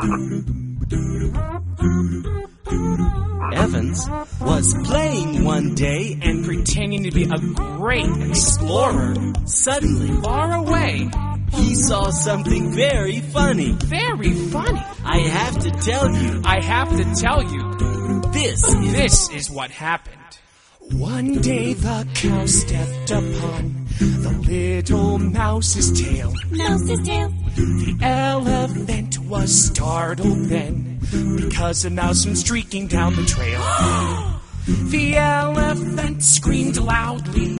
Evans was playing one day and pretending to be a great explorer. suddenly Far away. he saw something very funny. Very funny. I have to tell you, I have to tell you, this is what happened. One day the cow stepped upon the little mouse's tail. Mouse's tail. The elephant was startled then, because a mouse went streaking down the trail. The elephant screamed loudly.